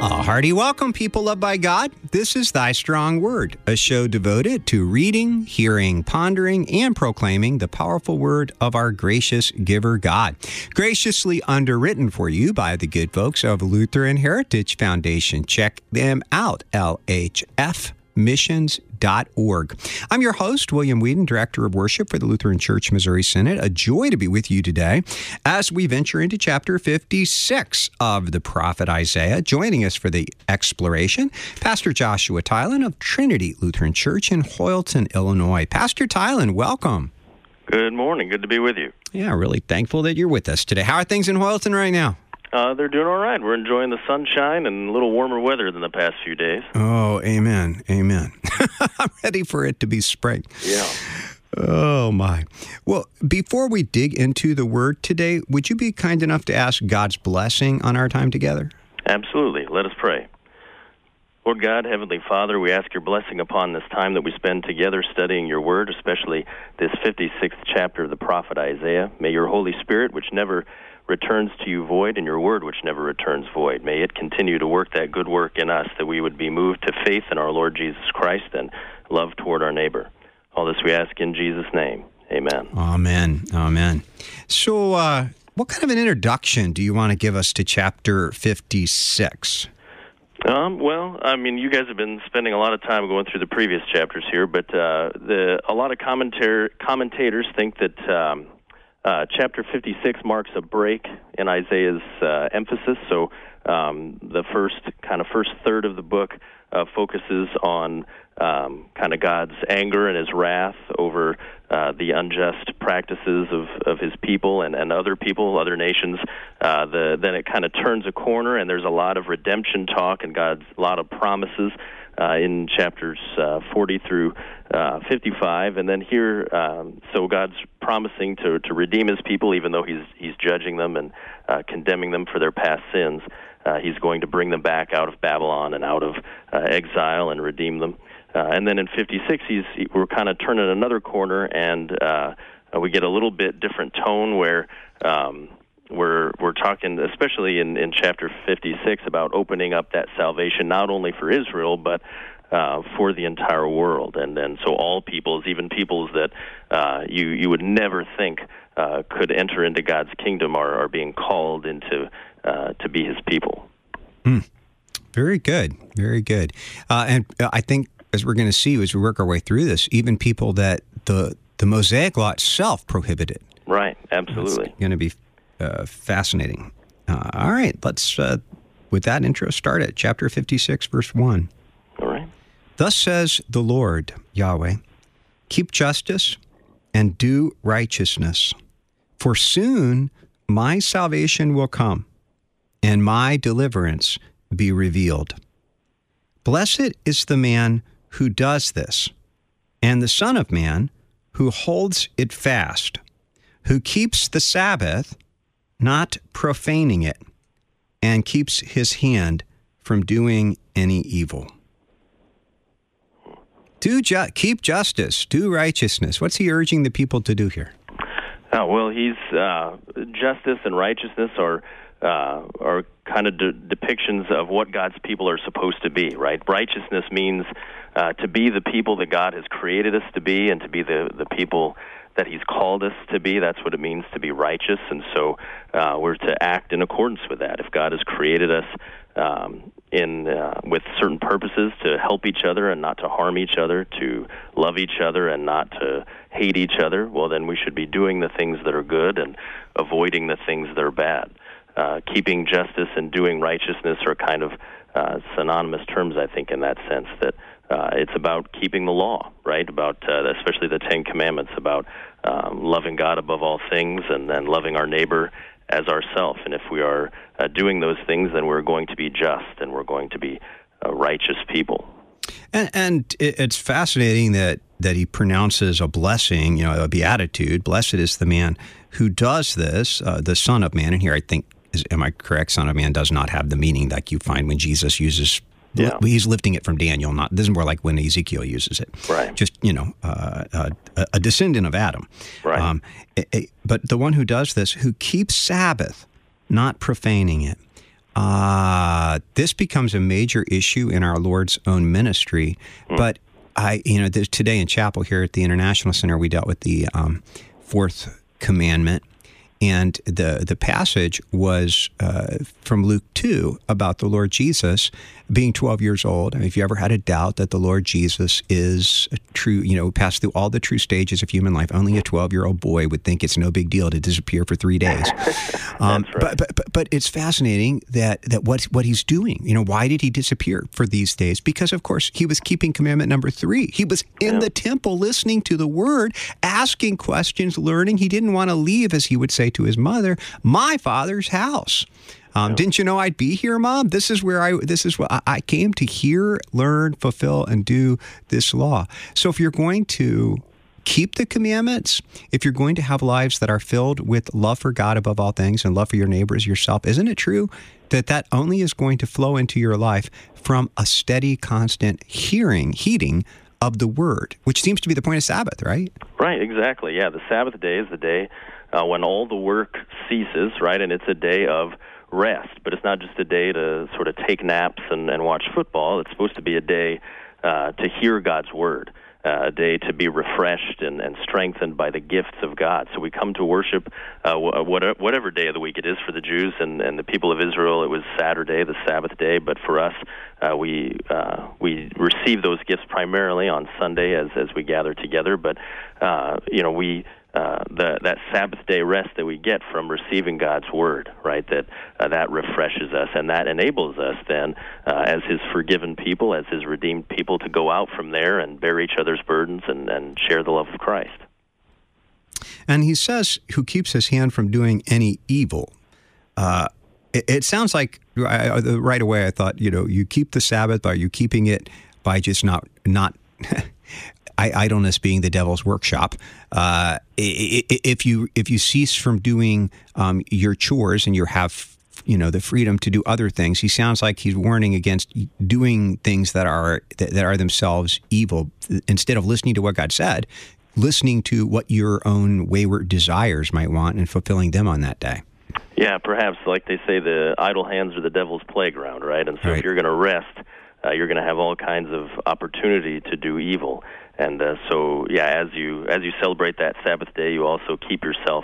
A hearty welcome, people loved by God. This is Thy Strong Word, a show devoted to reading, hearing, pondering, and proclaiming the powerful word of our gracious giver God. Graciously underwritten for you by the good folks of Lutheran Heritage Foundation. Check them out, LHFmissions.org. I'm your host, William Whedon, Director of Worship for the Lutheran Church Missouri Synod. A joy to be with you today as we venture into chapter 56 of the prophet Isaiah. Joining us for the exploration, Pastor Joshua Tylen of Trinity Lutheran Church in Hoyleton, Illinois. Pastor Tylen, welcome. Good morning. Good to be with you. Yeah, really thankful that you're with us today. How are things in Hoyleton right now? They're doing all right. We're enjoying the sunshine and a little warmer weather than the past few days. Oh, amen. Amen. I'm ready for it to be spring. Yeah. Oh, my. Well, before we dig into the word today, would you be kind enough to ask God's blessing on our time together? Absolutely. Let us pray. Lord God, Heavenly Father, we ask your blessing upon this time that we spend together studying your word, especially this 56th chapter of the prophet Isaiah. May your Holy Spirit, which never returns to you void, and your word which never returns void. May it continue to work that good work in us, that we would be moved to faith in our Lord Jesus Christ and love toward our neighbor. All this we ask in Jesus' name. Amen. Amen. Amen. So what kind of an introduction do you want to give us to chapter 56? Well, I mean, you guys have been spending a lot of time going through the previous chapters here, but a lot of commentators think that chapter 56 marks a break in Isaiah's emphasis. So the first third of the book focuses on kind of God's anger and his wrath over the unjust practices of his people and other people, other nations. Then it kind of turns a corner, and there's a lot of redemption talk and God's a lot of promises in chapters 40 through 55, and then here, so God's promising to redeem his people, even though he's judging them and condemning them for their past sins. He's going to bring them back out of Babylon and out of exile and redeem them. And then in 56, we're kind of turning another corner, and we get a little bit different tone where we're talking, especially in chapter 56, about opening up that salvation not only for Israel, but for the entire world. And so all peoples, even peoples that you would never think could enter into God's kingdom are being called into to be his people. Very good. Very good. And I think, as we're going to see as we work our way through this, even people that the Mosaic law itself prohibited. Right, absolutely. It's going to be fascinating. All right, let's, with that intro, start at chapter 56, verse 1. All right. Thus says the Lord, Yahweh, keep justice and do righteousness, for soon my salvation will come, and my deliverance be revealed. Blessed is the man who does this, and the Son of Man who holds it fast, who keeps the Sabbath, not profaning it, and keeps his hand from doing any evil. Keep justice, do righteousness. What's he urging the people to do here? Well, he's justice and righteousness are kind of depictions of what God's people are supposed to be, right? Righteousness means to be the people that God has created us to be, and to be the people that he's called us to be. That's what it means to be righteous, and so we're to act in accordance with that. If God has created us with certain purposes to help each other and not to harm each other, to love each other and not to hate each other, well, then we should be doing the things that are good and avoiding the things that are bad. Keeping justice and doing righteousness are kind of synonymous terms, I think, in that sense, that it's about keeping the law, right? About especially the Ten Commandments, about loving God above all things and then loving our neighbor as ourselves. And if we are doing those things, then we're going to be just and we're going to be righteous people. And it's fascinating that he pronounces a blessing, a beatitude. Blessed is the man who does this, the Son of Man. And here I think, am I correct? Son of Man does not have the meaning like you find when Jesus uses. Yeah. He's lifting it from Daniel. This is more like when Ezekiel uses it. Right. Just, a descendant of Adam. Right. But the one who does this, who keeps Sabbath, not profaning it. this becomes a major issue in our Lord's own ministry. But today in chapel here at the International Center, we dealt with the fourth commandment. And the passage was from Luke 2 about the Lord Jesus being 12 years old. I mean, if you ever had a doubt that the Lord Jesus is a true, passed through all the true stages of human life, only a 12-year-old boy would think it's no big deal to disappear for 3 days. That's right. But it's fascinating that what he's doing. Why did he disappear for these days? Because, of course, he was keeping commandment number 3. He was in the temple listening to the word, asking questions, learning. He didn't want to leave, as he would say to his mother, my Father's house. Didn't you know I'd be here, Mom? This is what I came to hear, learn, fulfill, and do this law. So if you're going to keep the commandments, if you're going to have lives that are filled with love for God above all things and love for your neighbor as yourself, isn't it true that only is going to flow into your life from a steady, constant heeding of the word, which seems to be the point of Sabbath, right? Right, exactly. Yeah, the Sabbath day is the day when all the work ceases, right? And it's a day of rest, but it's not just a day to sort of take naps and watch football. It's supposed to be a day to hear God's word, a day to be refreshed and strengthened by the gifts of God. So we come to worship whatever day of the week it is for the Jews and the people of Israel. It was Saturday, the Sabbath day, but for us, we receive those gifts primarily on Sunday as we gather together. But that Sabbath day rest that we get from receiving God's word, right? That refreshes us, and that enables us then, as His forgiven people, as His redeemed people, to go out from there and bear each other's burdens and share the love of Christ. And he says, "Who keeps his hand from doing any evil." It sounds like right away I thought, you keep the Sabbath. Are you keeping it by just not idleness being the devil's workshop? If you cease from doing your chores and you have the freedom to do other things, he sounds like he's warning against doing things that are themselves evil. Instead of listening to what God said, listening to what your own wayward desires might want and fulfilling them on that day. Yeah, perhaps, like they say, the idle hands are the devil's playground, right? And so if you're going to rest, you're going to have all kinds of opportunity to do evil. And as you celebrate that Sabbath day, you also keep yourself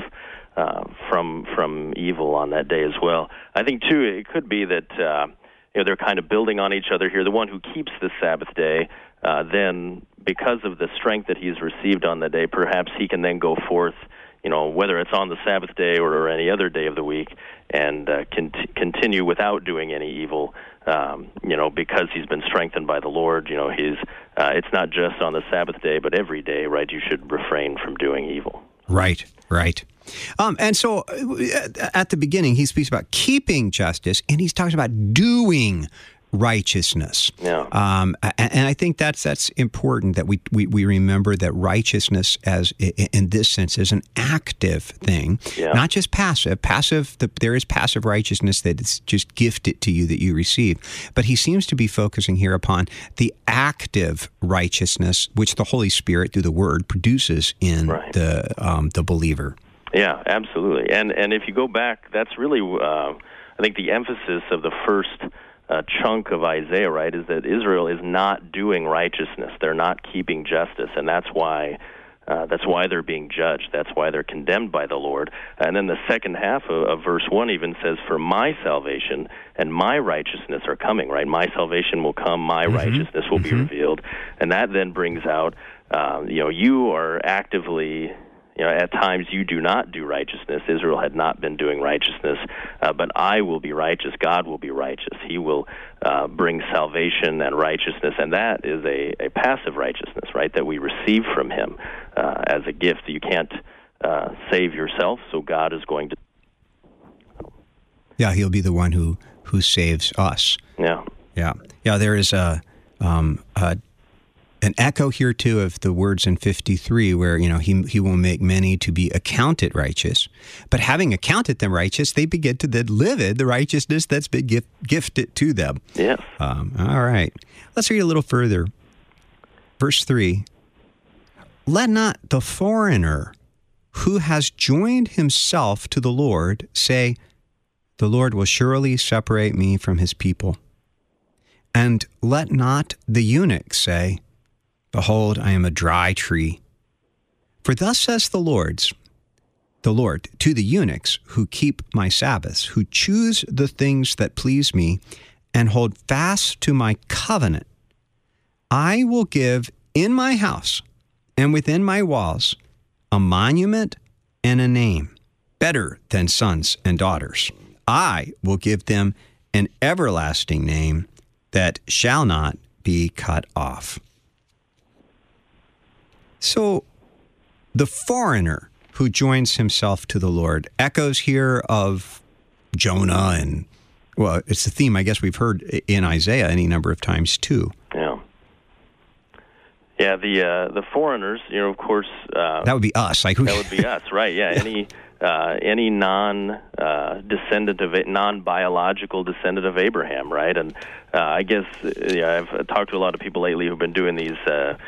from evil on that day as well. I think, too, it could be that they're kind of building on each other here. The one who keeps the Sabbath day, then because of the strength that he's received on the day, perhaps he can then go forth, whether it's on the Sabbath day or any other day of the week, and continue without doing any evil, because he's been strengthened by the Lord. It's not just on the Sabbath day, but every day, right? You should refrain from doing evil. Right. And so at the beginning, he speaks about keeping justice, and he's talking about doing righteousness. Yeah. And I think that's important, that we remember that righteousness, as in this sense, is an active thing, not just passive. There is passive righteousness that is just gifted to you that you receive. But he seems to be focusing here upon the active righteousness, which the Holy Spirit, through the Word, produces in the believer. Yeah, absolutely. And if you go back, that's really, I think, the emphasis of the first chunk of Isaiah, right, is that Israel is not doing righteousness. They're not keeping justice, and that's why they're being judged. That's why they're condemned by the Lord. And then the second half of verse 1 even says, "For my salvation and my righteousness are coming," right? My salvation will come, my righteousness will be revealed. And that then brings out, you are actively... at times you do not do righteousness. Israel had not been doing righteousness, but I will be righteous. God will be righteous. He will bring salvation and righteousness, and that is a passive righteousness, right, that we receive from Him as a gift. You can't save yourself, so God is going to... Yeah, He'll be the one who saves us. Yeah. There is an echo here, too, of the words in 53, where, he will make many to be accounted righteous. But having accounted them righteous, they begin to then live in the righteousness that's been gifted to them. Yes. All right. Let's read a little further. Verse 3, "Let not the foreigner who has joined himself to the Lord say, the Lord will surely separate me from his people. And let not the eunuch say, Behold, I am a dry tree. For thus says the Lord, to the eunuchs who keep my Sabbaths, who choose the things that please me, and hold fast to my covenant, I will give in my house and within my walls a monument and a name, better than sons and daughters. I will give them an everlasting name that shall not be cut off. So the foreigner who joins himself to the Lord echoes here of Jonah, and, well, it's the theme I guess we've heard in Isaiah any number of times too. Yeah, the foreigners, of course. That would be us. That would be us, right? Yeah, any non-biological descendant of Abraham, right? And I guess I've talked to a lot of people lately who've been doing these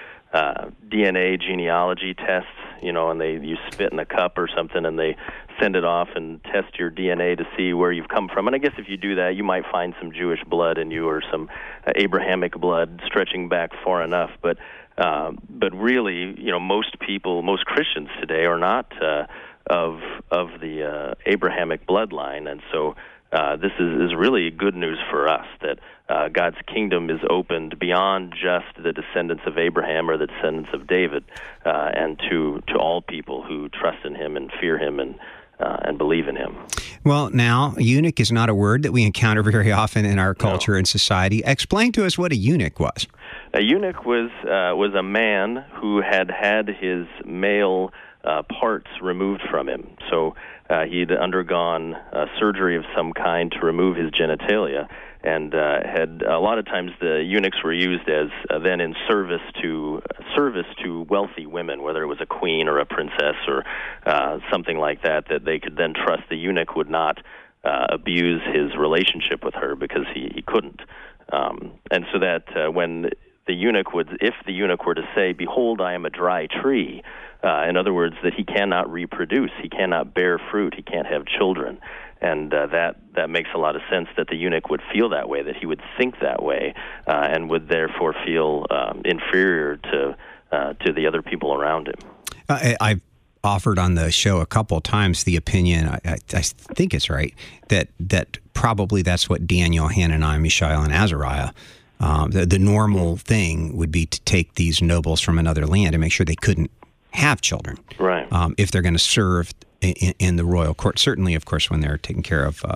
DNA genealogy tests, and you spit in a cup or something, and they send it off and test your DNA to see where you've come from. And I guess if you do that, you might find some Jewish blood in you or some Abrahamic blood stretching back far enough. But really, most Christians today are not of the Abrahamic bloodline, and so this is really good news for us that God's kingdom is opened beyond just the descendants of Abraham or the descendants of David, and to all people who trust in Him and fear Him and believe in Him. Well, now, eunuch is not a word that we encounter very often in our culture and society. Explain to us what a eunuch was. A eunuch was a man who had his male parts removed from him. So he'd undergone surgery of some kind to remove his genitalia, and had a lot of times the eunuchs were used as then in service to wealthy women, whether it was a queen or a princess or something like that they could then trust the eunuch would not abuse his relationship with her because he couldn't. And so that when if the eunuch were to say, "Behold, I am a dry tree," in other words, that he cannot reproduce, he cannot bear fruit, he can't have children, and that makes a lot of sense that the eunuch would feel that way, that he would think that way, and would therefore feel inferior to the other people around him. I've offered on the show a couple of times the opinion, I think it's right, that probably that's what Daniel, Hananiah, Mishael, and Azariah. The normal thing would be to take these nobles from another land and make sure they couldn't have children, right? If they're going to serve in the royal court. Certainly, of course, when they're taking care of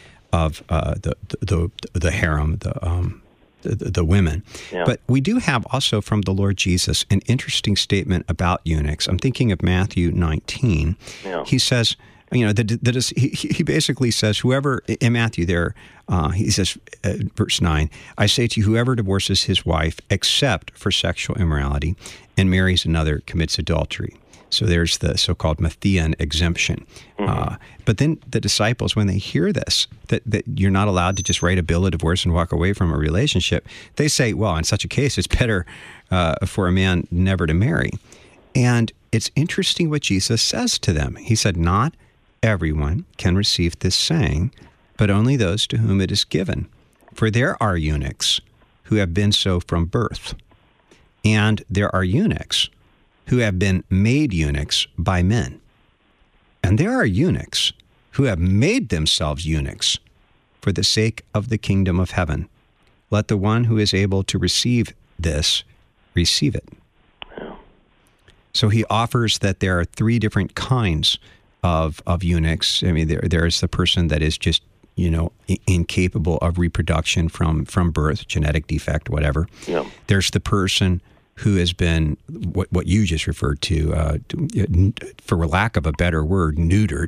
the harem, the women. Yeah. But we do have also from the Lord Jesus an interesting statement about eunuchs. I'm thinking of Matthew 19. Yeah. He says, he basically says, whoever, in Matthew there, he says, verse 9, I say to you, whoever divorces his wife except for sexual immorality and marries another commits adultery. So there's the so-called Matthean exemption. Mm-hmm. But then the disciples, when they hear this, that you're not allowed to just write a bill of divorce and walk away from a relationship, they say, well, in such a case, it's better for a man never to marry. And it's interesting what Jesus says to them. He said, not everyone can receive this saying, but only those to whom it is given. For there are eunuchs who have been so from birth, and there are eunuchs who have been made eunuchs by men. And there are eunuchs who have made themselves eunuchs for the sake of the kingdom of heaven. Let the one who is able to receive this, receive it. Yeah. So he offers that there are three different kinds of eunuchs. I mean, there is the person that is just, incapable of reproduction from birth, genetic defect, whatever. Yeah. There's the person who has been what you just referred to, for lack of a better word, neutered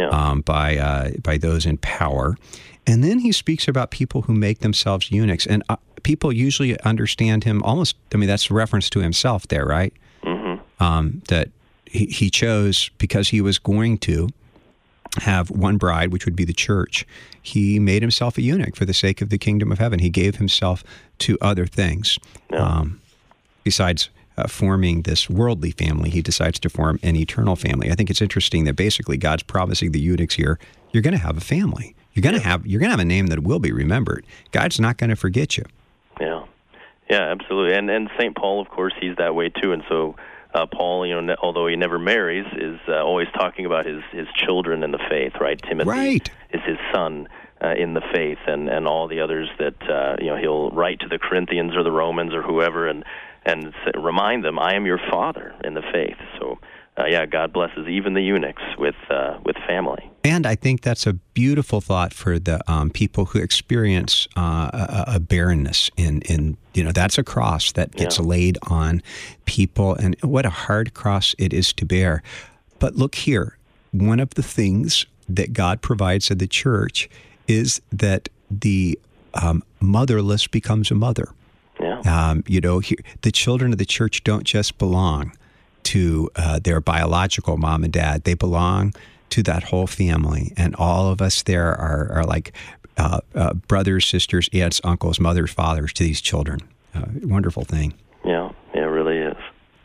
by those in power. And then he speaks about people who make themselves eunuchs. And people usually understand him almost, that's a reference to himself there, right? Mm-hmm. That he chose, because he was going to have one bride, which would be the church, he made himself a eunuch for the sake of the kingdom of heaven. He gave himself to other things. Yeah. Besides forming this worldly family, he decides to form an eternal family. I think it's interesting that basically God's promising the eunuchs here, you're going to have a family. You're going to have a name that will be remembered. God's not going to forget you. Yeah, absolutely. And St. Paul, of course, he's that way too. And so Paul, although he never marries, is always talking about his children in the faith, right? Timothy is his son in the faith, and all the others that he'll write to the Corinthians or the Romans or whoever, and remind them, I am your father in the faith. So, God blesses even the eunuchs with family. And I think that's a beautiful thought for the people who experience a barrenness. In that's a cross that gets laid on people, and what a hard cross it is to bear. But look here, one of the things that God provides in the church is that the motherless becomes a mother. Yeah. The children of the church don't just belong to their biological mom and dad. They belong to that whole family. And all of us there are like brothers, sisters, aunts, uncles, mothers, fathers to these children. Wonderful thing. Yeah, it really is.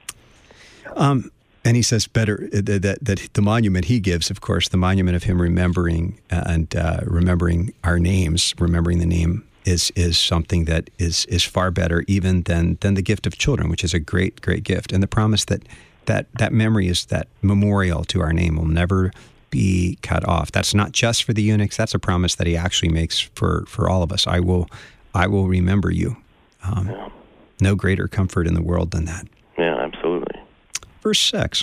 And he says better that the monument he gives, of course, the monument of him remembering and remembering our names, remembering the name is something that is far better even than the gift of children, which is a great, great gift. And the promise that memory is that memorial to our name will never be cut off. That's not just for the eunuchs. That's a promise that he actually makes for all of us. I will remember you. No greater comfort in the world than that. Yeah, absolutely. Verse 6,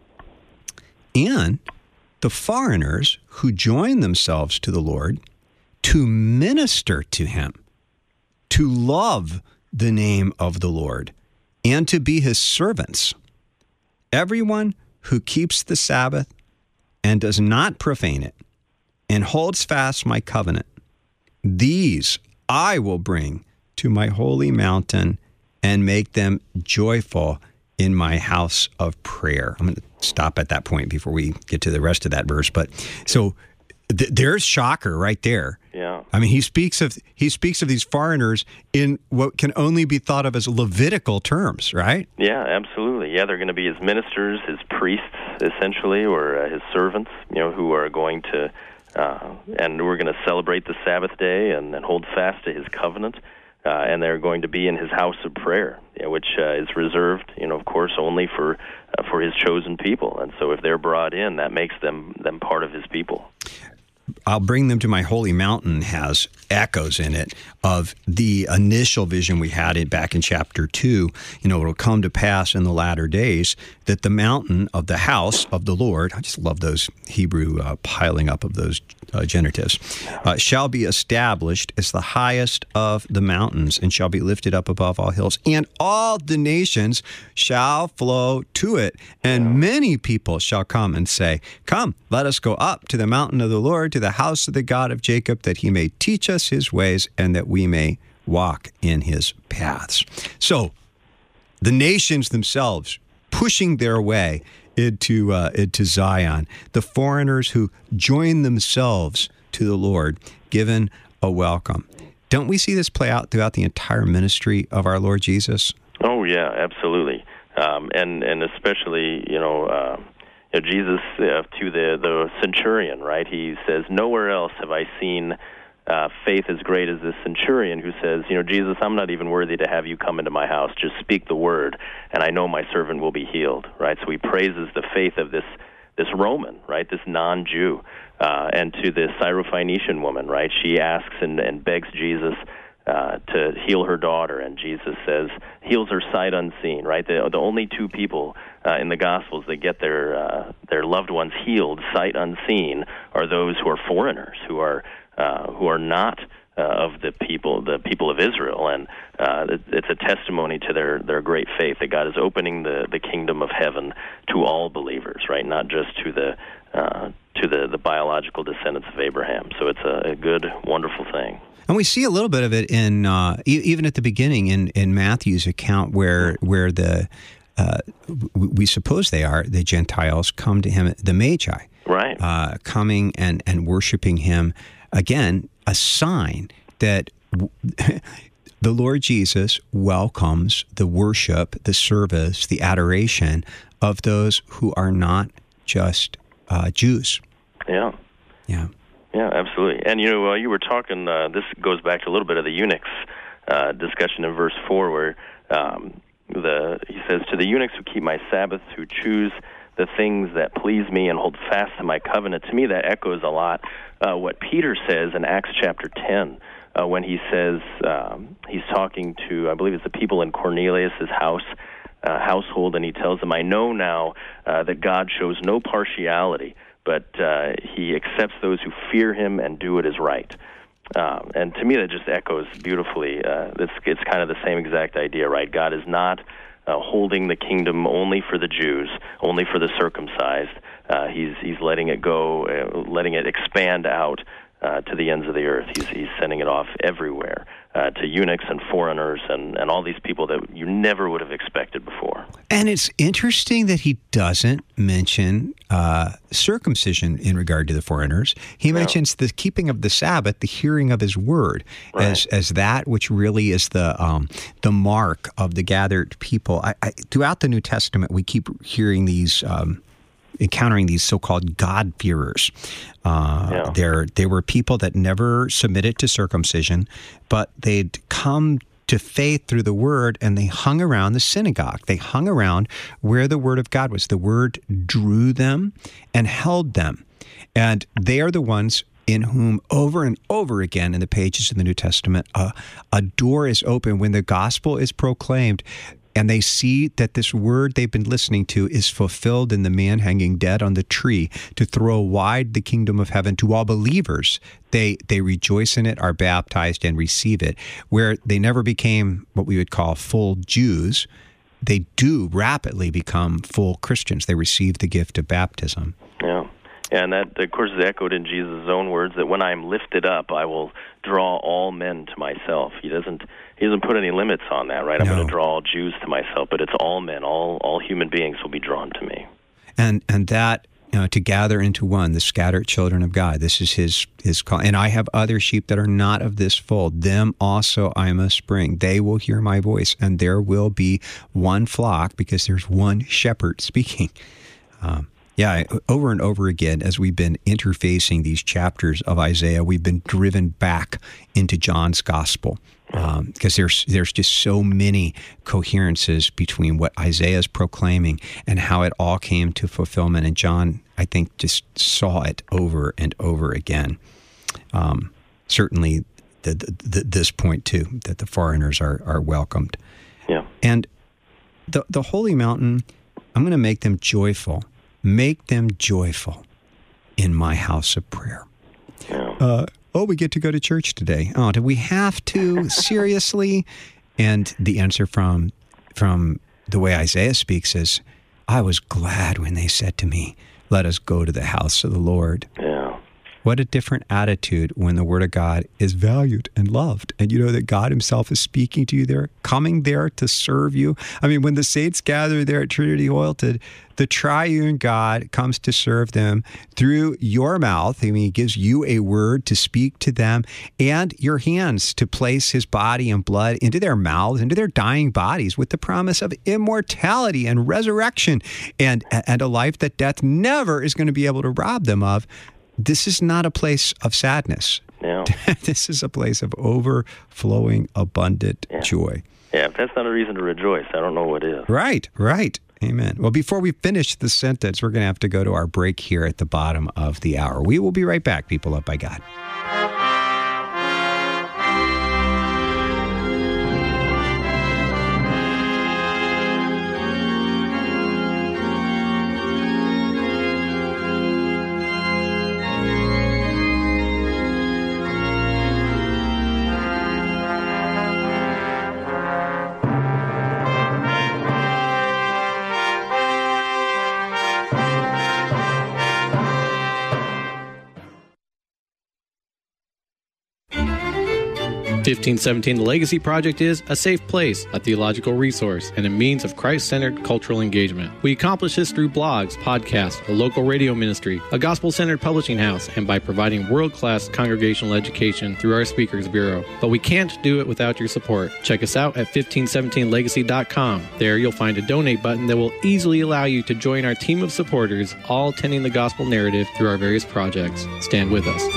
and the foreigners who join themselves to the Lord to minister to him, to love the name of the Lord, and to be his servants. Everyone who keeps the Sabbath and does not profane it, and holds fast my covenant, these I will bring to my holy mountain and make them joyful in my house of prayer. I'm going to stop at that point before we get to the rest of that verse. But so there's shocker right there. Yeah. I mean, he speaks of these foreigners in what can only be thought of as Levitical terms, right? Yeah, absolutely. Yeah, they're going to be his ministers, his priests, essentially, or his servants, who are going to, and we're going to celebrate the Sabbath day and hold fast to his covenant. And they're going to be in his house of prayer, which is reserved, of course, only for his chosen people. And so if they're brought in, that makes them part of his people. I'll bring them to my holy mountain has echoes in it of the initial vision we had back in chapter 2. It'll come to pass in the latter days that the mountain of the house of the Lord, I just love those Hebrew piling up of those genitives, shall be established as the highest of the mountains and shall be lifted up above all hills. And all the nations shall flow to it. And many people shall come and say, come, let us go up to the mountain of the Lord, to the house of the God of Jacob, that he may teach us his ways and that we may walk in his paths. So the nations themselves pushing their way into Zion, the foreigners who join themselves to the Lord, given a welcome. Don't we see this play out throughout the entire ministry of our Lord Jesus? Oh, yeah, absolutely. And especially, Jesus to the centurion, right? He says, nowhere else have I seen faith as great as this centurion who says, Jesus, I'm not even worthy to have you come into my house. Just speak the word, and I know my servant will be healed, right? So he praises the faith of this Roman, right, this non-Jew. And to the Syrophoenician woman, right, she asks and begs Jesus to heal her daughter, and Jesus says, heals her sight unseen, right? The only two people in the Gospels that get their loved ones healed sight unseen are those who are foreigners, who are not of the people of Israel, and it's a testimony to their great faith that God is opening the kingdom of heaven to all believers, right? Not just to the biological descendants of Abraham. So it's a good, wonderful thing. And we see a little bit of it in even at the beginning in Matthew's account, where the we suppose they are the Gentiles come to him, the Magi, right? Coming and worshiping him. Again, a sign that the Lord Jesus welcomes the worship, the service, the adoration of those who are not just Jews. Yeah. Yeah. Yeah, absolutely. And, you were talking, this goes back to a little bit of the eunuchs discussion in verse 4, where he says, "To the eunuchs who keep my Sabbaths, who choose the things that please me and hold fast to my covenant." To me, that echoes a lot what Peter says in Acts chapter 10, when he says, he's talking to, I believe it's the people in Cornelius' household, and he tells them, "I know now that God shows no partiality, but he accepts those who fear him and do what is right." And to me, that just echoes beautifully. It's kind of the same exact idea, right? God is not holding the kingdom only for the Jews, only for the circumcised. He's letting it go, letting it expand out to the ends of the earth. He's sending it off everywhere, to eunuchs and foreigners and all these people that you never would have expected before. And it's interesting that he doesn't mention circumcision in regard to the foreigners. He mentions the keeping of the Sabbath, the hearing of his word, right, as that which really is the mark of the gathered people. Throughout the New Testament, we keep hearing these encountering these so-called God-fearers. They were people that never submitted to circumcision, but they'd come to faith through the word, and they hung around the synagogue. They hung around where the word of God was. The word drew them and held them. And they are the ones in whom over and over again in the pages of the New Testament, a door is open when the gospel is proclaimed, and they see that this word they've been listening to is fulfilled in the man hanging dead on the tree to throw wide the kingdom of heaven to all believers. They rejoice in it, are baptized, and receive it. Where they never became what we would call full Jews, they do rapidly become full Christians. They receive the gift of baptism. Yeah. And that, of course, is echoed in Jesus' own words, that when I am lifted up, I will draw all men to myself. He doesn't put any limits on that, right? I'm going to draw all Jews to myself, but it's all men, all human beings will be drawn to me. And that, to gather into one, the scattered children of God, this is his call. And I have other sheep that are not of this fold. Them also I must bring. They will hear my voice, and there will be one flock because there's one shepherd speaking. Over and over again, as we've been interfacing these chapters of Isaiah, we've been driven back into John's gospel because there's just so many coherences between what Isaiah is proclaiming and how it all came to fulfillment. And John, I think, just saw it over and over again. Certainly, this point too, that the foreigners are welcomed. Yeah. And the holy mountain, I'm going to make them joyful. Make them joyful in my house of prayer. Yeah. We get to go to church today. Oh, do we have to? Seriously? And the answer from the way Isaiah speaks is, I was glad when they said to me, let us go to the house of the Lord. Yeah. What a different attitude when the Word of God is valued and loved. And you know that God himself is speaking to you there, coming there to serve you. I mean, when the saints gather there at Trinity Oilton, the triune God comes to serve them through your mouth. I mean, he gives you a word to speak to them and your hands to place his body and blood into their mouths, into their dying bodies with the promise of immortality and resurrection and a life that death never is going to be able to rob them of. This is not a place of sadness. No. This is a place of overflowing, abundant joy. Yeah, if that's not a reason to rejoice, I don't know what is. Right. Amen. Well, before we finish the sentence, we're going to have to go to our break here at the bottom of the hour. We will be right back, people loved by God. 1517 The Legacy Project is a safe place, a theological resource, and a means of Christ-centered cultural engagement. We accomplish this through blogs, podcasts, a local radio ministry, a gospel-centered publishing house, and by providing world-class congregational education through our Speakers Bureau. But we can't do it without your support. Check us out at 1517legacy.com. There you'll find a donate button that will easily allow you to join our team of supporters, all tending the gospel narrative through our various projects. Stand with us.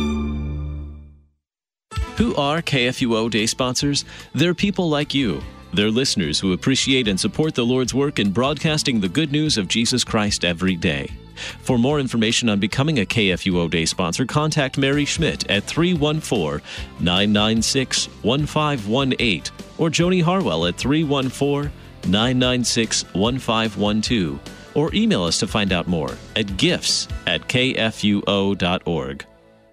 Who are KFUO Day sponsors? They're people like you. They're listeners who appreciate and support the Lord's work in broadcasting the good news of Jesus Christ every day. For more information on becoming a KFUO Day sponsor, contact Mary Schmidt at 314-996-1518 or Joni Harwell at 314-996-1512 or email us to find out more at gifts@kfuo.org.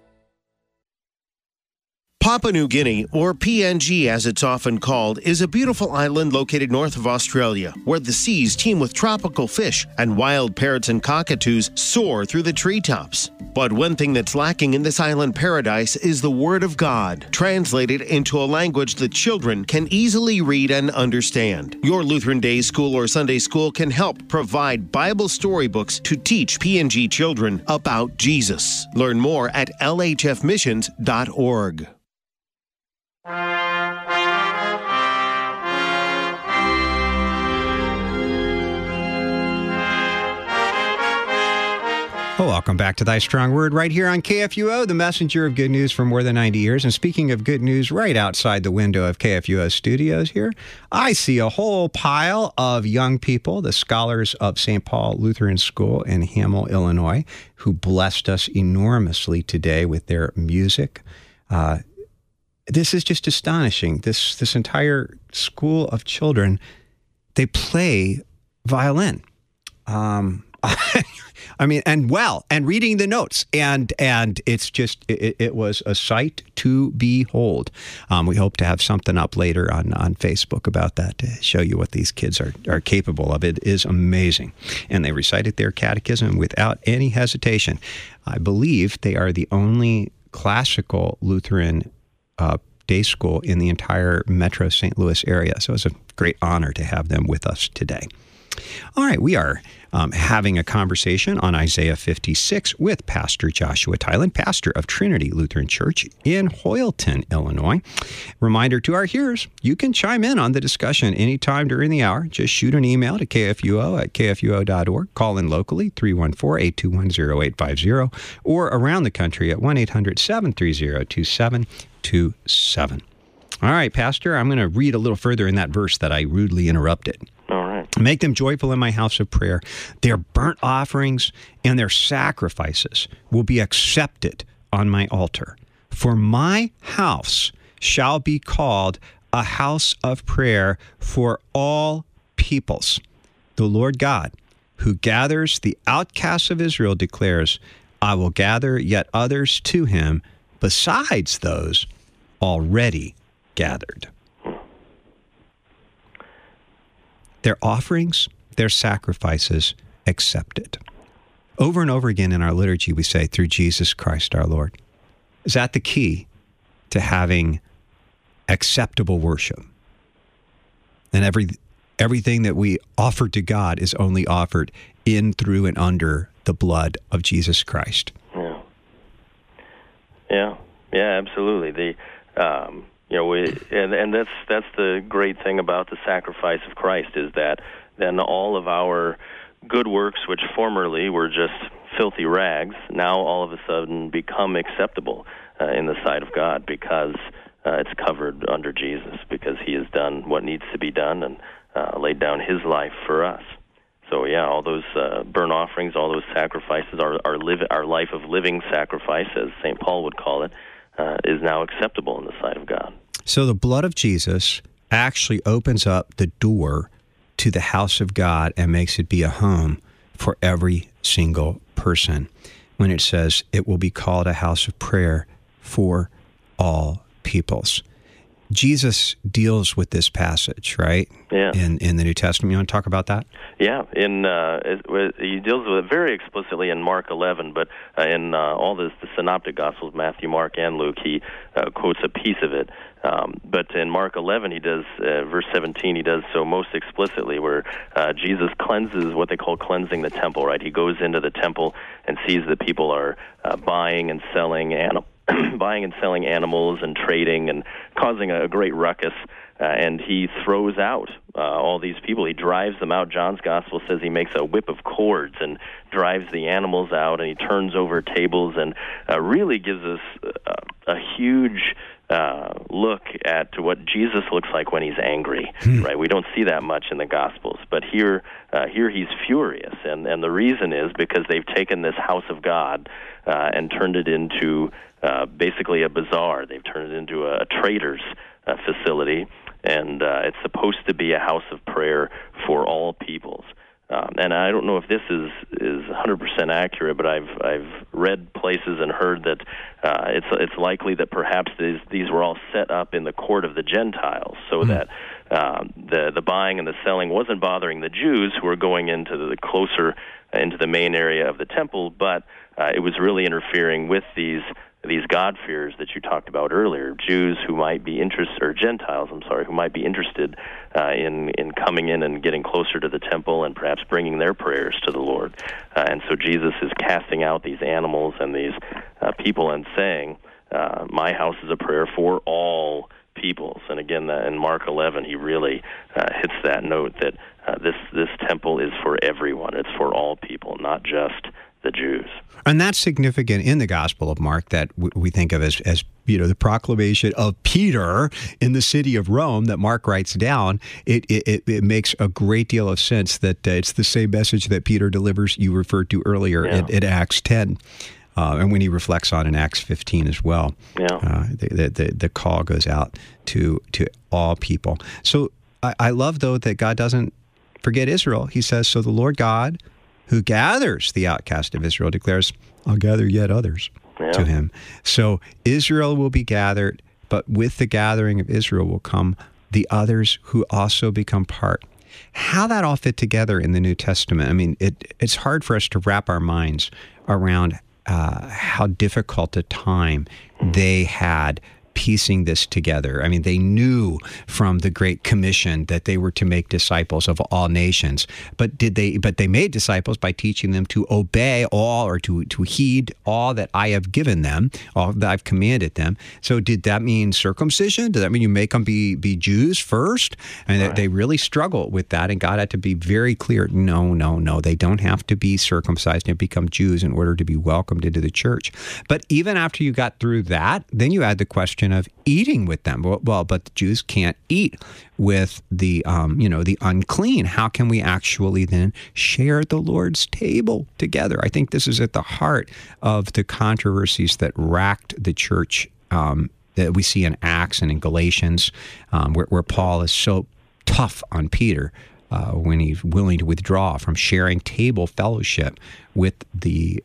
Papua New Guinea, or PNG as it's often called, is a beautiful island located north of Australia, where the seas teem with tropical fish and wild parrots and cockatoos soar through the treetops. But one thing that's lacking in this island paradise is the Word of God, translated into a language that children can easily read and understand. Your Lutheran Day School or Sunday School can help provide Bible storybooks to teach PNG children about Jesus. Learn more at lhfmissions.org. Well, welcome back to Thy Strong Word right here on KFUO, the messenger of good news for more than 90 years. And speaking of good news, right outside the window of KFUO studios here, I see a whole pile of young people, the scholars of St. Paul Lutheran School in Hamel, Illinois, who blessed us enormously today with their music. This is just astonishing. This entire school of children, they play violin. I mean, and reading the notes, and it's just, it was a sight to behold. We hope to have something up later on Facebook about that to show you what these kids are capable of. It is amazing. And they recited their catechism without any hesitation. I believe they are the only classical Lutheran day school in the entire Metro St. Louis area. So it's a great honor to have them with us today. All right, we are having a conversation on Isaiah 56 with Pastor Joshua Tylen, pastor of Trinity Lutheran Church in Hoyleton, Illinois. Reminder to our hearers, you can chime in on the discussion anytime during the hour. Just shoot an email to kfuo@kfuo.org. Call in locally, 314-821-0850, or around the country at 1-800-730-2727. All right, Pastor, I'm going to read a little further in that verse that I rudely interrupted. Make them joyful in my house of prayer. Their burnt offerings and their sacrifices will be accepted on my altar. For my house shall be called a house of prayer for all peoples. The Lord God, who gathers the outcasts of Israel, declares, I will gather yet others to him besides those already gathered. Their offerings, their sacrifices accepted. Over and over again in our liturgy, we say, through Jesus Christ our Lord. Is that the key to having acceptable worship? And everything that we offer to God is only offered in, through, and under the blood of Jesus Christ. Yeah, absolutely. And that's the great thing about the sacrifice of Christ, is that then all of our good works, which formerly were just filthy rags, now all of a sudden become acceptable in the sight of God, because it's covered under Jesus, because he has done what needs to be done and laid down his life for us. So all those burnt offerings, all those sacrifices, our life of living sacrifice, as St. Paul would call it, is now acceptable in the sight of God. So the blood of Jesus actually opens up the door to the house of God and makes it be a home for every single person, when it says it will be called a house of prayer for all peoples. Jesus deals with this passage, right? Yeah. In the New Testament. You want to talk about that? Yeah. He deals with it very explicitly in Mark 11, but in all the synoptic Gospels, Matthew, Mark, and Luke, he quotes a piece of it. But in Mark 11, he does, verse 17, he does so most explicitly, where Jesus cleanses what they call cleansing the temple, right? He goes into the temple and sees that people are buying and selling animals and trading and causing a great ruckus. And he throws out all these people. He drives them out. John's Gospel says he makes a whip of cords and drives the animals out, and he turns over tables and really gives us a huge look at what Jesus looks like when he's angry. Right? We don't see that much in the Gospels, but here he's furious, and the reason is because they've taken this house of God and turned it into basically a bazaar. They've turned it into a trader's facility, and it's supposed to be a house of prayer for all peoples. And I don't know if this is 100% accurate, but I've read places and heard that it's likely that perhaps these were all set up in the court of the Gentiles, so that the buying and the selling wasn't bothering the Jews who were going into the main area of the temple, but it was really interfering with these God-fearers that you talked about earlier, Jews who might be interested, or Gentiles, who might be interested in coming in and getting closer to the temple and perhaps bringing their prayers to the Lord. And so Jesus is casting out these animals and these people and saying, my house is a prayer for all peoples. And again, in Mark 11, he really hits that note that this temple is for everyone. It's for all people, not just the Jews. And that's significant in the Gospel of Mark that we think of as the proclamation of Peter in the city of Rome that Mark writes down. It makes a great deal of sense that it's the same message that Peter delivers, you referred to earlier in Acts 10. And when he reflects on in Acts 15 as well. Yeah. The call goes out to all people. So I love, though, that God doesn't forget Israel. He says, so the Lord God, who gathers the outcast of Israel, declares, I'll gather yet others to him. So Israel will be gathered, but with the gathering of Israel will come the others who also become part. How that all fit together in the New Testament, I mean, it's hard for us to wrap our minds around how difficult a time they had piecing this together. I mean, they knew from the Great Commission that they were to make disciples of all nations, but they made disciples by teaching them to obey all, or to heed all that I have given them, all that I've commanded them. So did that mean circumcision? Did that mean you make them be Jews first? And they really struggled with that, and God had to be very clear, no, they don't have to be circumcised and become Jews in order to be welcomed into the church. But even after you got through that, then you had the question of eating with them. Well, but the Jews can't eat with the unclean. How can we actually then share the Lord's table together? I think this is at the heart of the controversies that racked the church that we see in Acts and in Galatians, where Paul is so tough on Peter when he's willing to withdraw from sharing table fellowship with the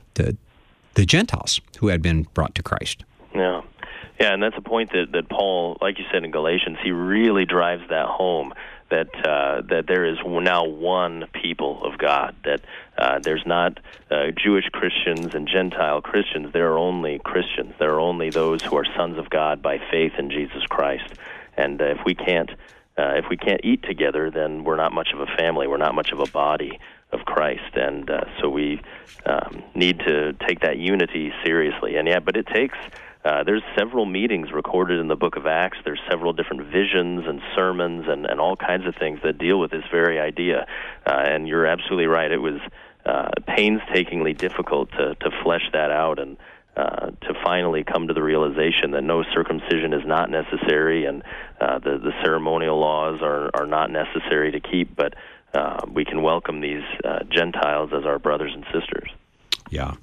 Gentiles who had been brought to Christ. Yeah, and that's a point that Paul, like you said in Galatians, he really drives that home, that there is now one people of God, that there's not Jewish Christians and Gentile Christians. There are only Christians. There are only those who are sons of God by faith in Jesus Christ. And if we can't eat together, then we're not much of a family. We're not much of a body of Christ. And so we need to take that unity seriously. And but it takes... there's several meetings recorded in the book of Acts. There's several different visions and sermons and all kinds of things that deal with this very idea. And you're absolutely right. It was painstakingly difficult to flesh that out and to finally come to the realization that no, circumcision is not necessary, and the ceremonial laws are not necessary to keep, but we can welcome these Gentiles as our brothers and sisters. Yeah.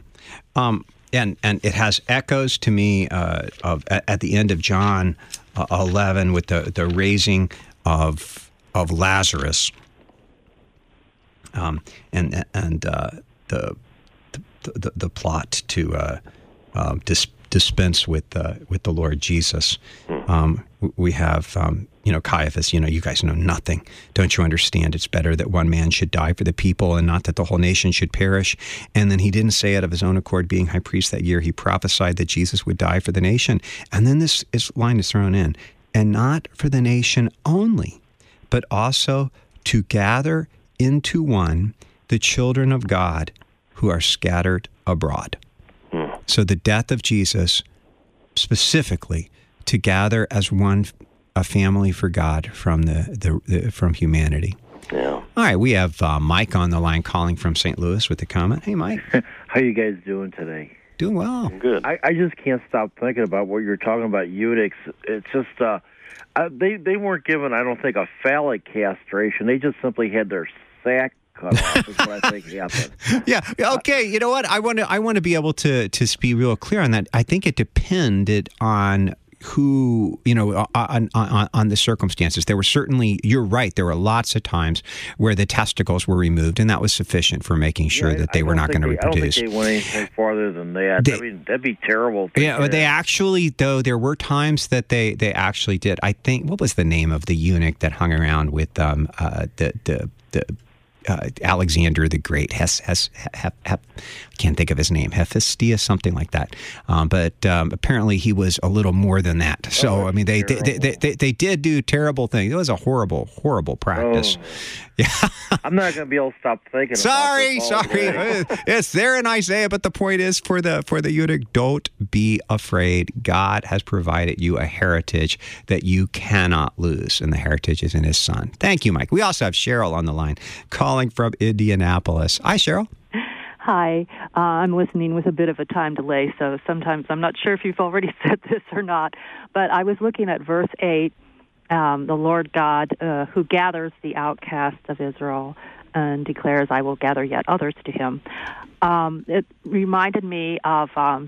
And it has echoes to me of at the end of John 11 with the raising of Lazarus, and the plot to dispense with the Lord Jesus. We have, Caiaphas, you guys know nothing. Don't you understand? It's better that one man should die for the people and not that the whole nation should perish. And then he didn't say it of his own accord, being high priest that year. He prophesied that Jesus would die for the nation. And then this line is thrown in, and not for the nation only, but also to gather into one the children of God who are scattered abroad. So the death of Jesus, specifically, to gather as one, a family for God from from humanity. Yeah. All right, we have Mike on the line calling from St. Louis with a comment. Hey, Mike. How you guys doing today? Doing well. Good. I just can't stop thinking about what you're talking about eunuchs. It's just they weren't given, I don't think, a phallic castration. They just simply had their sack cut off. Is what I think happened. Yeah. Okay. You know what? I want to be able to be real clear on that. I think it depended on who, on the circumstances. There were certainly, you're right, there were lots of times where the testicles were removed, and that was sufficient for making sure that they were not going to reproduce. I don't think they went anything farther than that. That'd be terrible. Yeah, they actually, though, there were times that they actually did. I think, what was the name of the eunuch that hung around with Alexander the Great? I can't think of his name. Hephaestus, something like that. But apparently he was a little more than that. So they did do terrible things. It was a horrible, horrible practice. Yeah. I'm not going to be able to stop thinking. Sorry. It's there in Isaiah, but the point is for the eunuch, don't be afraid. God has provided you a heritage that you cannot lose, and the heritage is in His Son. Thank you, Mike. We also have Cheryl on the line, calling from Indianapolis. Hi, Cheryl. Hi. I'm listening with a bit of a time delay, so sometimes I'm not sure if you've already said this or not. But I was looking at verse 8. The Lord God who gathers the outcasts of Israel and declares, I will gather yet others to him. It reminded me of John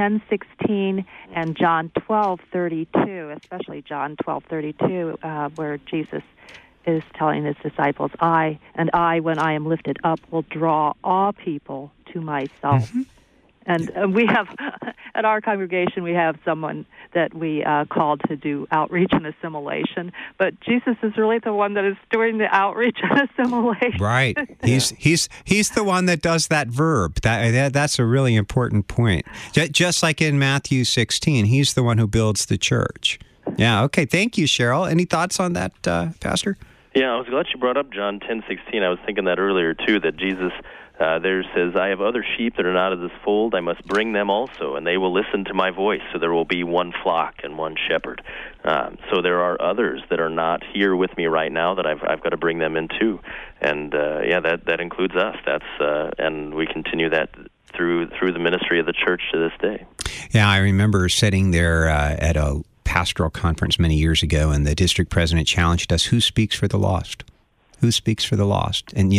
10:16 and John 12:32, especially John 12:32, where Jesus is telling his disciples, I, when I am lifted up, will draw all people to myself. Mm-hmm. And we have, at our congregation, we have someone that we called to do outreach and assimilation. But Jesus is really the one that is doing the outreach and assimilation. Right. He's the one that does that verb. That's a really important point. Just like in Matthew 16, he's the one who builds the church. Yeah. Okay. Thank you, Cheryl. Any thoughts on that, Pastor? Yeah, I was glad you brought up John 10:16. I was thinking that earlier too. That Jesus there says, I have other sheep that are not of this fold. I must bring them also, and they will listen to my voice. So there will be one flock and one shepherd. So there are others that are not here with me right now that I've got to bring them in too. And that includes us. And we continue that through the ministry of the church to this day. Yeah, I remember sitting there at a pastoral conference many years ago, and the district president challenged us, who speaks for the lost? Who speaks for the lost? And,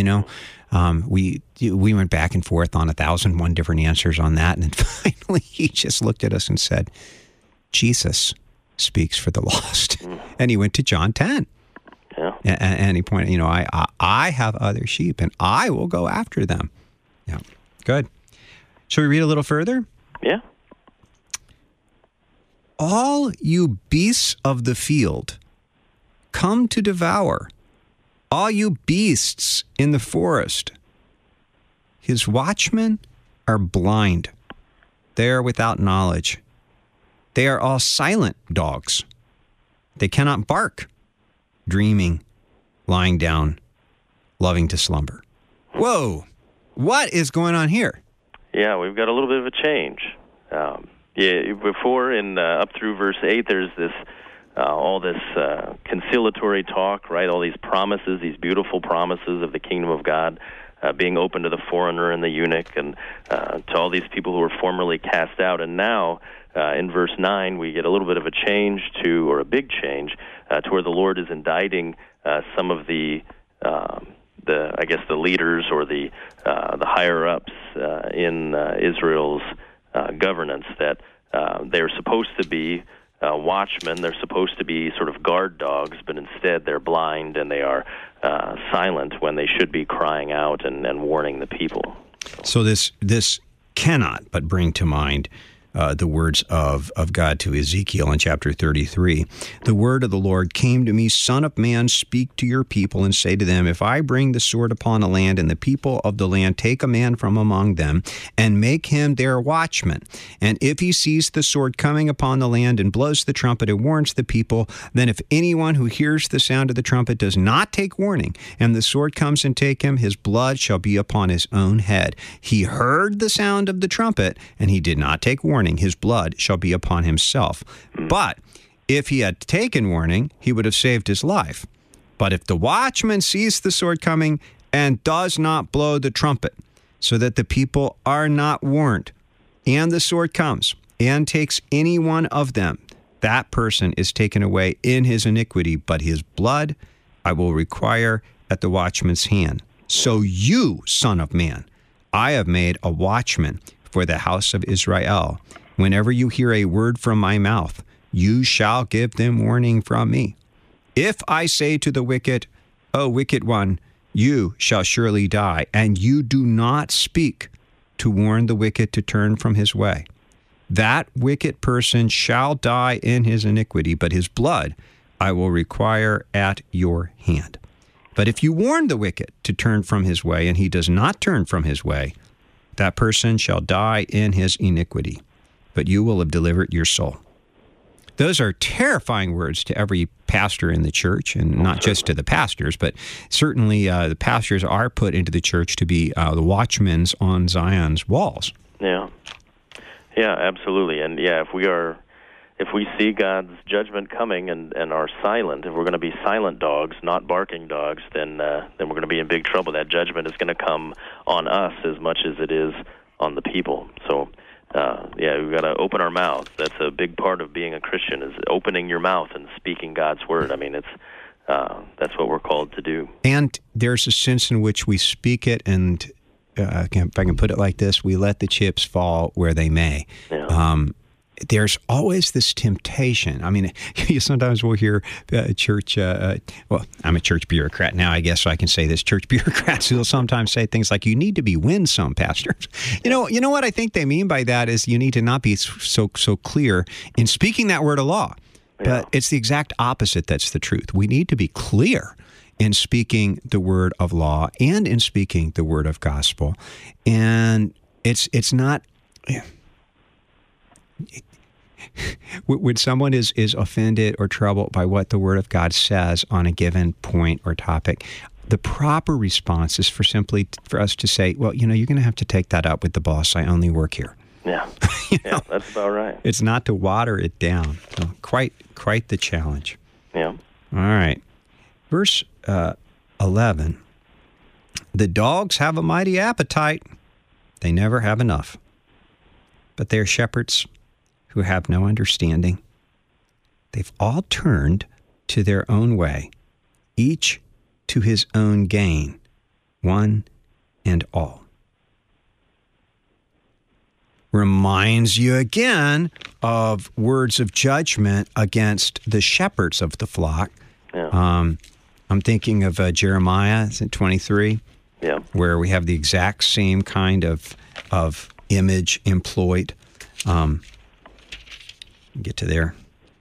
we went back and forth on 1,001 different answers on that. And then finally, he just looked at us and said, Jesus speaks for the lost. And he went to John 10. Yeah. And he pointed, I have other sheep, and I will go after them. Yeah. Good. Shall we read a little further? Yeah. All you beasts of the field, come to devour. All you beasts in the forest. His watchmen are blind. They are without knowledge. They are all silent dogs. They cannot bark, dreaming, lying down, loving to slumber. Whoa! What is going on here? Yeah, we've got a little bit of a change. Before up through verse 8, there's this all this conciliatory talk, right? All these promises, these beautiful promises of the kingdom of God being open to the foreigner and the eunuch, and to all these people who were formerly cast out. And now, in verse 9, we get a little bit of a change or a big change, to where the Lord is indicting some of the leaders or the higher ups in Israel's governance, that they're supposed to be watchmen. They're supposed to be sort of guard dogs, but instead they're blind and they are silent when they should be crying out and warning the people. So this cannot but bring to mind the words of God to Ezekiel in chapter 33. The word of the Lord came to me, Son of man, speak to your people and say to them, if I bring the sword upon a land and the people of the land take a man from among them and make him their watchman, and if he sees the sword coming upon the land and blows the trumpet and warns the people, then if anyone who hears the sound of the trumpet does not take warning, and the sword comes and take him, his blood shall be upon his own head. He heard the sound of the trumpet, and he did not take warning. His blood shall be upon himself. But if he had taken warning, he would have saved his life. But if the watchman sees the sword coming and does not blow the trumpet, so that the people are not warned, and the sword comes and takes any one of them, that person is taken away in his iniquity, but his blood I will require at the watchman's hand. So you, Son of man, I have made a watchman for the house of Israel. Whenever you hear a word from my mouth, you shall give them warning from me. If I say to the wicked, O wicked one, you shall surely die, and you do not speak to warn the wicked to turn from his way, that wicked person shall die in his iniquity, but his blood I will require at your hand. But if you warn the wicked to turn from his way, and he does not turn from his way, that person shall die in his iniquity, but you will have delivered your soul. Those are terrifying words to every pastor in the church, and not just to the pastors, but certainly the pastors are put into the church to be the watchmen on Zion's walls. Yeah, absolutely. And if we see God's judgment coming and are silent, if we're going to be silent dogs, not barking dogs, then we're going to be in big trouble. That judgment is going to come on us as much as it is on the people. So, we've got to open our mouths. That's a big part of being a Christian, is opening your mouth and speaking God's word. I mean, that's what we're called to do. And there's a sense in which we speak it, and if I can put it like this, we let the chips fall where they may. Yeah. There's always this temptation. I mean, you sometimes will hear church, well, I'm a church bureaucrat now, I guess, so I can say this. Church bureaucrats who will sometimes say things like, you need to be winsome, pastors. You know what I think they mean by that is you need to not be so clear in speaking that word of law. But it's the exact opposite that's the truth. We need to be clear in speaking the word of law and in speaking the word of gospel. And it's not... When someone is offended or troubled by what the Word of God says on a given point or topic, the proper response is for us to say, well, you're going to have to take that up with the boss. I only work here. Yeah, that's about right. It's not to water it down. So quite the challenge. Yeah. All right. Verse 11, the dogs have a mighty appetite. They never have enough. But they are shepherds who have no understanding. They've all turned to their own way, each to his own gain, one and all. Reminds you again of words of judgment against the shepherds of the flock. Yeah. I'm thinking of Jeremiah, is it 23? Yeah. Where we have the exact same kind of image employed. Get to there.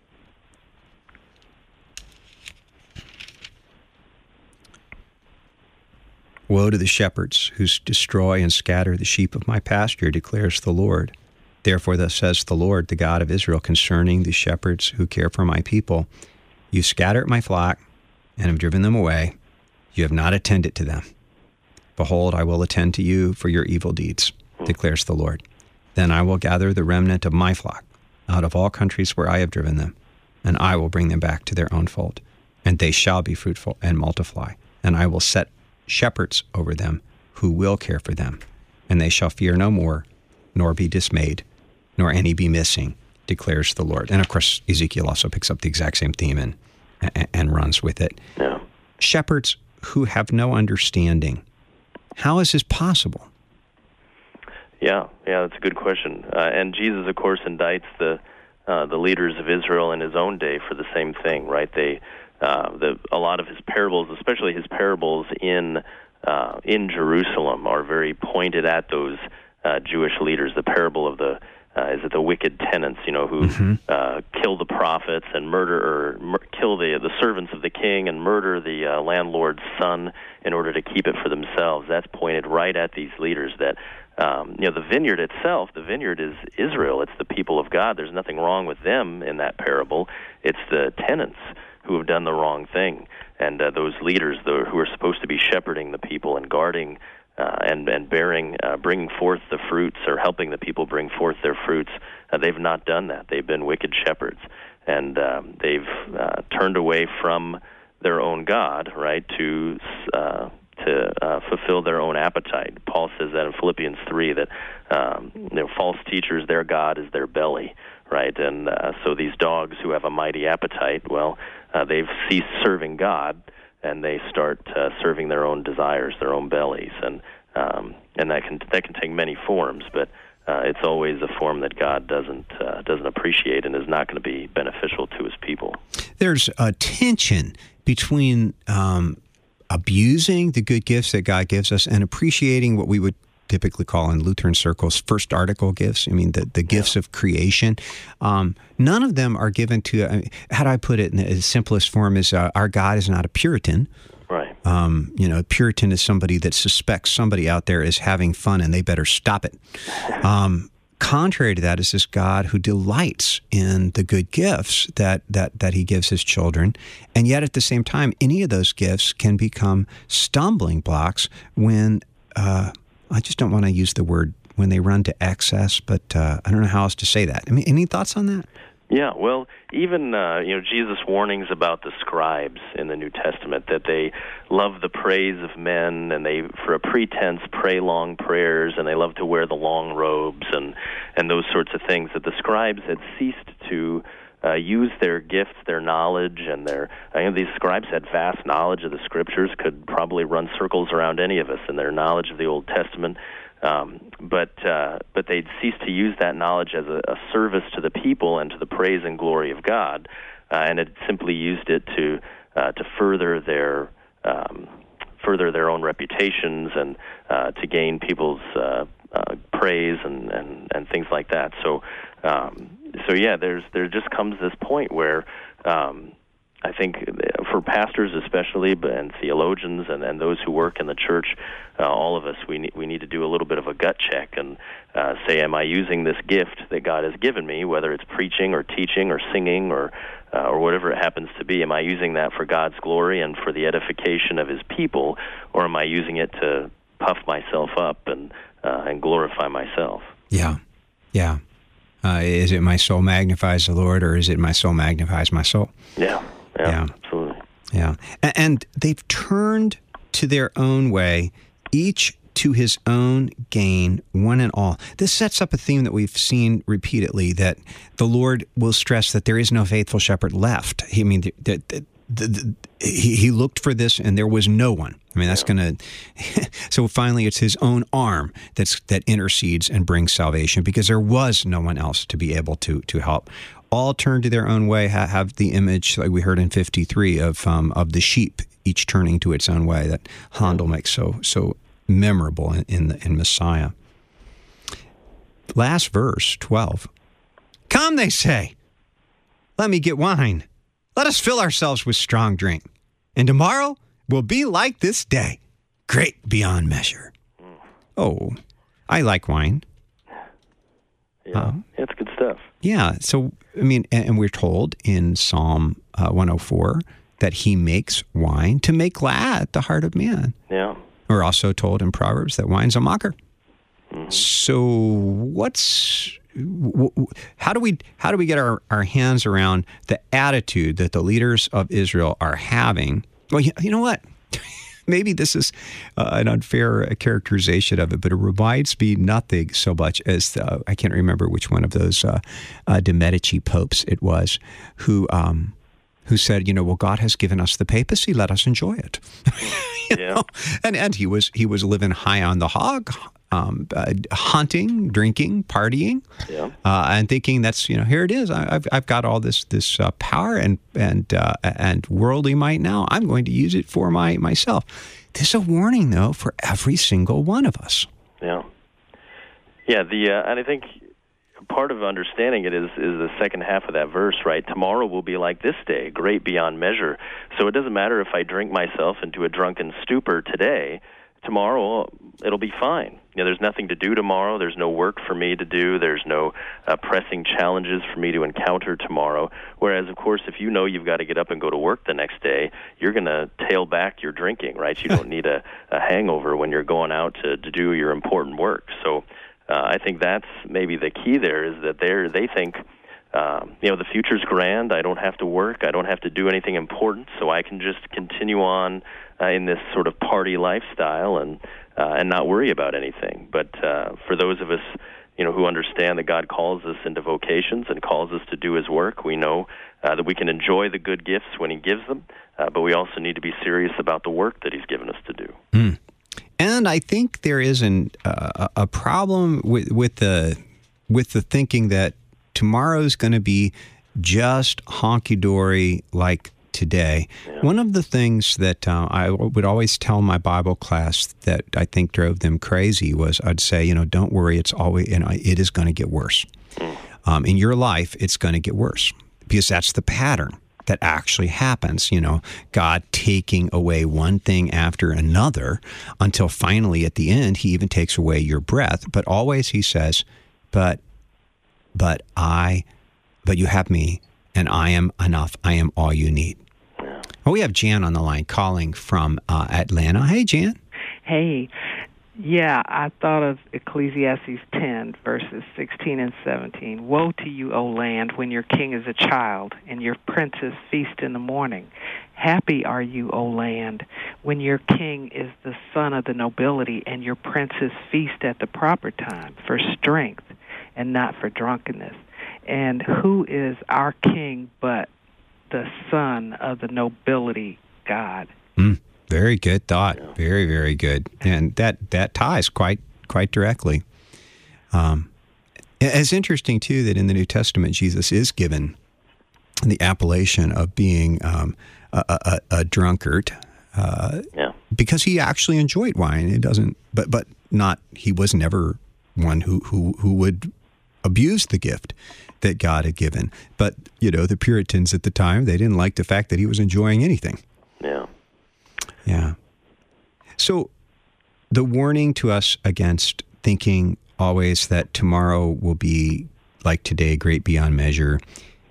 Woe to the shepherds who destroy and scatter the sheep of my pasture, declares the Lord. Therefore, thus says the Lord, the God of Israel, concerning the shepherds who care for my people. You scattered my flock and have driven them away. You have not attended to them. Behold, I will attend to you for your evil deeds, declares the Lord. Then I will gather the remnant of my flock out of all countries where I have driven them, and I will bring them back to their own fold, and they shall be fruitful and multiply, and I will set shepherds over them who will care for them, and they shall fear no more, nor be dismayed, nor any be missing, declares the Lord. And of course, Ezekiel also picks up the exact same theme and runs with it. Yeah. Shepherds who have no understanding. How is this possible? Yeah, that's a good question. And Jesus, of course, indicts the leaders of Israel in his own day for the same thing, right? A lot of his parables, especially his parables in Jerusalem, are very pointed at those Jewish leaders. The parable of the is it the wicked tenants, who kill the prophets and kill the servants of the king and murder the landlord's son in order to keep it for themselves. That's pointed right at these leaders that, the vineyard itself, the vineyard is Israel. It's the people of God. There's nothing wrong with them in that parable. It's the tenants who have done the wrong thing. And those leaders who are supposed to be shepherding the people and guarding and bringing forth the fruits, or helping the people bring forth their fruits, they've not done that. They've been wicked shepherds, and they've turned away from their own God, right, to fulfill their own appetite. Paul says that in Philippians 3 that false teachers, their God is their belly, right? And so these dogs who have a mighty appetite, they've ceased serving God, and they start serving their own desires, their own bellies, and that can take many forms, but it's always a form that God doesn't appreciate and is not going to be beneficial to His people. There's a tension between abusing the good gifts that God gives us and appreciating what we would typically call in Lutheran circles first article gifts. I mean, the gifts of creation. None of them are given to, how do I put it in the simplest form, is our God is not a Puritan. Right. Puritan is somebody that suspects somebody out there is having fun and they better stop it. Contrary to that is this God who delights in the good gifts that He gives His children, and yet at the same time, any of those gifts can become stumbling blocks when I just don't want to use the word when they run to excess, but I don't know how else to say that. I mean, any thoughts on that? Yeah, well, even Jesus' warnings about the scribes in the New Testament, that they love the praise of men, and they, for a pretense, pray long prayers, and they love to wear the long robes and those sorts of things, that the scribes had ceased to use their gifts, their knowledge, and these scribes had vast knowledge of the Scriptures, could probably run circles around any of us in their knowledge of the Old Testament. But they'd ceased to use that knowledge as a service to the people and to the praise and glory of God, and had simply used it to further their own reputations and to gain people's praise and things like that. So there just comes this point where I think for pastors especially, and theologians and those who work in the church, all of us, we need to do a little bit of a gut check and say, am I using this gift that God has given me, whether it's preaching or teaching or singing or whatever it happens to be, am I using that for God's glory and for the edification of His people, or am I using it to puff myself up and glorify myself? Yeah. Is it my soul magnifies the Lord, or is it my soul magnifies my soul? Yeah, absolutely. Yeah, and they've turned to their own way, each to his own gain, one and all. This sets up a theme that we've seen repeatedly, that the Lord will stress that there is no faithful shepherd left. He looked for this, and there was no one. I mean, that's going to... So finally, it's His own arm that intercedes and brings salvation, because there was no one else to be able to help. All turn to their own way, have the image, like we heard in 53, of the sheep, each turning to its own way, that Handel makes so memorable in Messiah. Last verse, 12. Come, they say, let me get wine. Let us fill ourselves with strong drink, and tomorrow will be like this day, great beyond measure. Oh, I like wine. Yeah, it's good stuff. Yeah, so, I mean, and we're told in Psalm 104 that He makes wine to make glad the heart of man. Yeah. We're also told in Proverbs that wine's a mocker. Mm-hmm. So how do we get our hands around the attitude that the leaders of Israel are having? Well, you know what? Maybe this is an unfair characterization of it, but it reminds me nothing so much as I can't remember which one of those de Medici popes it was who said, well, God has given us the papacy, let us enjoy it. You know? And he was living high on the hog, hunting, drinking, partying, and thinking that's, here it is. I've got all this power and worldly might now. I'm going to use it for myself. This is a warning, though, for every single one of us. Yeah. Yeah. And I think part of understanding it is the second half of that verse, right? Tomorrow will be like this day, great beyond measure. So it doesn't matter if I drink myself into a drunken stupor today. Tomorrow, it'll be fine. There's nothing to do tomorrow. There's no work for me to do. There's no pressing challenges for me to encounter tomorrow. Whereas, of course, if you know you've got to get up and go to work the next day, you're going to tail back your drinking, right? You don't need a hangover when you're going out to do your important work. So I think that's maybe the key there, is that they think, the future's grand. I don't have to work. I don't have to do anything important, so I can just continue on in this sort of party lifestyle and not worry about anything. But for those of us, who understand that God calls us into vocations and calls us to do His work, we know that we can enjoy the good gifts when He gives them, but we also need to be serious about the work that He's given us to do. Mm. And I think there is a problem with the thinking that tomorrow's going to be just honky-dory like today. Yeah. One of the things that I would always tell my Bible class that I think drove them crazy was, I'd say, don't worry, it's always, it is going to get worse. In your life, it's going to get worse, because that's the pattern that actually happens. God taking away one thing after another until finally at the end, He even takes away your breath. But always He says, but you have me, and I am enough. I am all you need. Well, we have Jan on the line calling from Atlanta. Hey, Jan. Hey. Yeah, I thought of Ecclesiastes 10, verses 16 and 17. Woe to you, O land, when your king is a child, and your princes feast in the morning. Happy are you, O land, when your king is the son of the nobility, and your princes feast at the proper time, for strength and not for drunkenness. And who is our king but the son of the nobility, God? Very good thought. Yeah. Very, very good. And that ties quite directly. It's interesting, too, that in the New Testament, Jesus is given the appellation of being a drunkard because He actually enjoyed wine. It doesn't, but not. He was never one who would abuse the gift that God had given. But the Puritans at the time, they didn't like the fact that he was enjoying anything. Yeah. So the warning to us against thinking always that tomorrow will be like today, great beyond measure.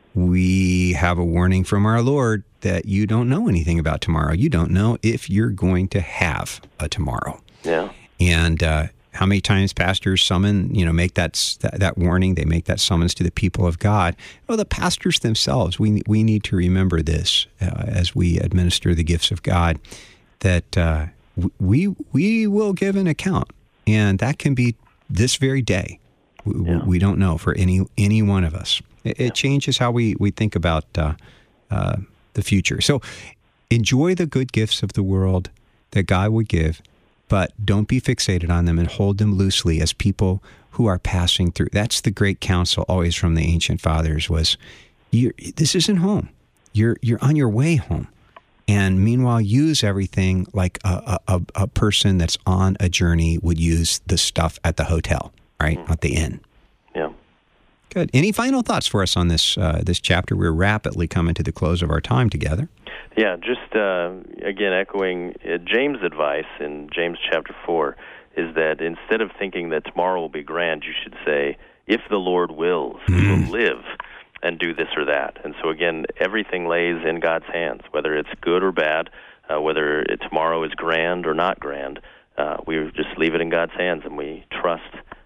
We have a warning from our Lord that you don't know anything about tomorrow. You don't know if you're going to have a tomorrow. Yeah. And how many times pastors make that warning? They make that summons to the people of God. Well, the pastors themselves, we need to remember this as we administer the gifts of God, that we will give an account, and that can be this very day. We don't know for any one of us. It changes how we think about the future. So enjoy the good gifts of the world that God would give, but don't be fixated on them and hold them loosely as people who are passing through. That's the great counsel always from the ancient fathers was, this isn't home. You're on your way home. And meanwhile, use everything like a person that's on a journey would use the stuff at the hotel, right? At the inn. Yeah. Good. Any final thoughts for us on this chapter? We're rapidly coming to the close of our time together. Yeah, just again echoing James' advice in James chapter 4 is that instead of thinking that tomorrow will be grand, you should say, if the Lord wills, we will live and do this or that. And so again, everything lays in God's hands, whether it's good or bad, whether tomorrow is grand or not grand. We just leave it in God's hands, and we trust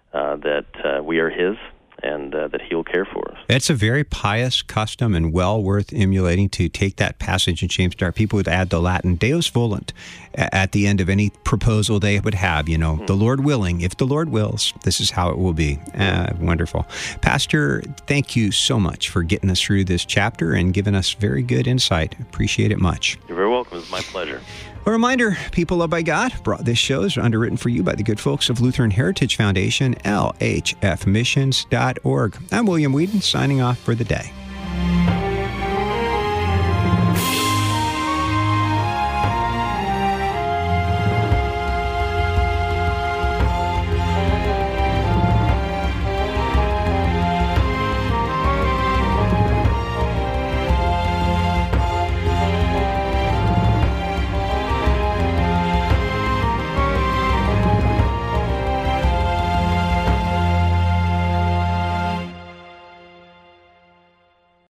that we are His and that He'll care for us. It's a very pious custom and well worth emulating to take that passage in James. People would add the Latin Deus volunt at the end of any proposal they would have. The Lord willing, if the Lord wills, this is how it will be. Wonderful. Pastor, thank you so much for getting us through this chapter and giving us very good insight. Appreciate it much. You're very welcome. It's my pleasure. A reminder, people loved by God, this show is underwritten for you by the good folks of Lutheran Heritage Foundation, lhfmissions.org. I'm William Whedon, signing off for the day.